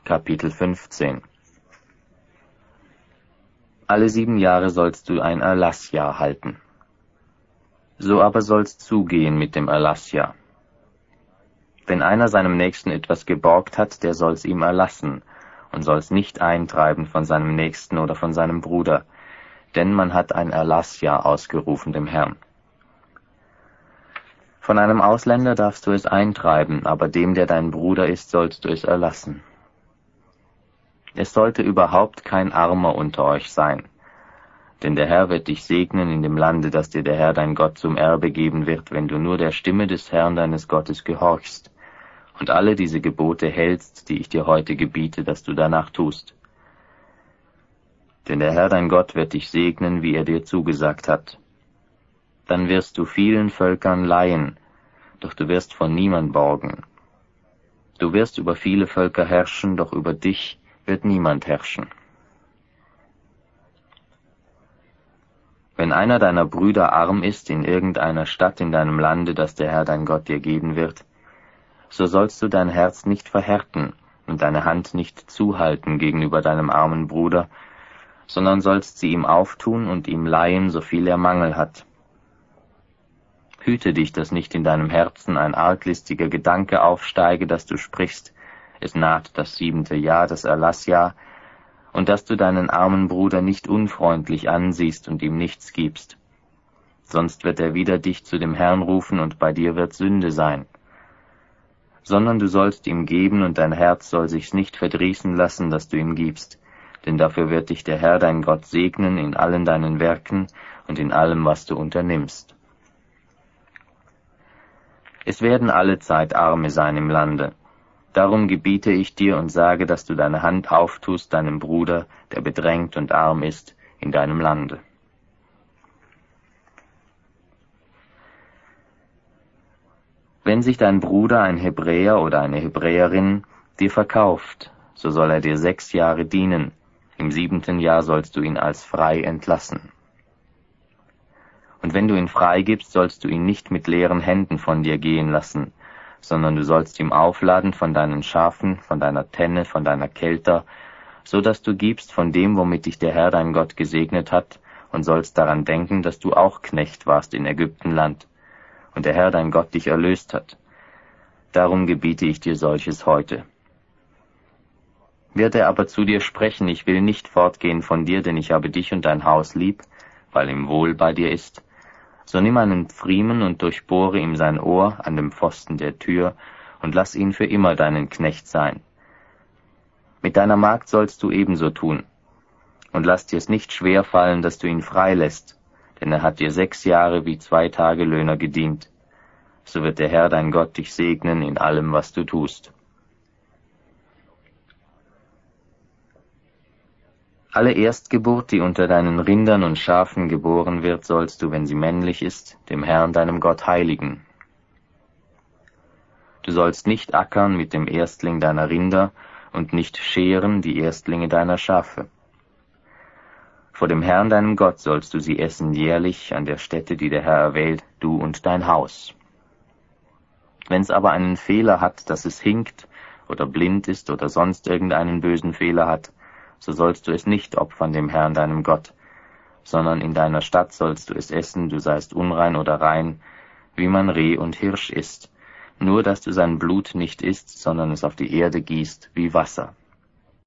Kapitel 15. Alle 7 Jahre sollst du ein Erlassjahr halten. So aber soll's zugehen mit dem Erlassjahr. Wenn einer seinem Nächsten etwas geborgt hat, der soll's ihm erlassen und soll's nicht eintreiben von seinem Nächsten oder von seinem Bruder, denn man hat ein Erlassjahr ausgerufen dem Herrn. Von einem Ausländer darfst du es eintreiben, aber dem, der dein Bruder ist, sollst du es erlassen. Es sollte überhaupt kein Armer unter euch sein, denn der Herr wird dich segnen in dem Lande, das dir der Herr dein Gott zum Erbe geben wird, wenn du nur der Stimme des Herrn deines Gottes gehorchst und alle diese Gebote hältst, die ich dir heute gebiete, dass du danach tust. Denn der Herr dein Gott wird dich segnen, wie er dir zugesagt hat. Dann wirst du vielen Völkern leihen, doch du wirst von niemand borgen. Du wirst über viele Völker herrschen, doch über dich wird niemand herrschen. Wenn einer deiner Brüder arm ist in irgendeiner Stadt in deinem Lande, das der Herr dein Gott dir geben wird, so sollst du dein Herz nicht verhärten und deine Hand nicht zuhalten gegenüber deinem armen Bruder, sondern sollst sie ihm auftun und ihm leihen, so viel er Mangel hat. Hüte dich, dass nicht in deinem Herzen ein arglistiger Gedanke aufsteige, dass du sprichst, es naht das 7. Jahr, das Erlassjahr, und dass du deinen armen Bruder nicht unfreundlich ansiehst und ihm nichts gibst. Sonst wird er wieder dich zu dem Herrn rufen, und bei dir wird Sünde sein. Sondern du sollst ihm geben, und dein Herz soll sich's nicht verdrießen lassen, dass du ihm gibst, denn dafür wird dich der Herr dein Gott segnen in allen deinen Werken und in allem, was du unternimmst. Es werden allezeit Arme sein im Lande. Darum gebiete ich dir und sage, dass du deine Hand auftust deinem Bruder, der bedrängt und arm ist, in deinem Lande. Wenn sich dein Bruder, ein Hebräer oder eine Hebräerin, dir verkauft, so soll er dir 6 Jahre dienen. Im 7. Jahr sollst du ihn als frei entlassen. Und wenn du ihn freigibst, sollst du ihn nicht mit leeren Händen von dir gehen lassen, sondern du sollst ihm aufladen von deinen Schafen, von deiner Tenne, von deiner Kelter, so dass du gibst von dem, womit dich der Herr dein Gott gesegnet hat, und sollst daran denken, dass du auch Knecht warst in Ägyptenland, und der Herr dein Gott dich erlöst hat. Darum gebiete ich dir solches heute. Wird er aber zu dir sprechen, ich will nicht fortgehen von dir, denn ich habe dich und dein Haus lieb, weil ihm wohl bei dir ist, so nimm einen Pfriemen und durchbohre ihm sein Ohr an dem Pfosten der Tür und lass ihn für immer deinen Knecht sein. Mit deiner Magd sollst du ebenso tun. Und lass dir's nicht schwer fallen, dass du ihn freilässt, denn er hat dir 6 Jahre wie 2 Tagelöhner gedient. So wird der Herr dein Gott dich segnen in allem, was du tust. Alle Erstgeburt, die unter deinen Rindern und Schafen geboren wird, sollst du, wenn sie männlich ist, dem Herrn deinem Gott heiligen. Du sollst nicht ackern mit dem Erstling deiner Rinder und nicht scheren die Erstlinge deiner Schafe. Vor dem Herrn deinem Gott sollst du sie essen jährlich an der Stätte, die der Herr erwählt, du und dein Haus. Wenn's aber einen Fehler hat, dass es hinkt oder blind ist oder sonst irgendeinen bösen Fehler hat, so sollst du es nicht opfern dem Herrn deinem Gott, sondern in deiner Stadt sollst du es essen, du seist unrein oder rein, wie man Reh und Hirsch isst, nur dass du sein Blut nicht isst, sondern es auf die Erde gießt wie Wasser.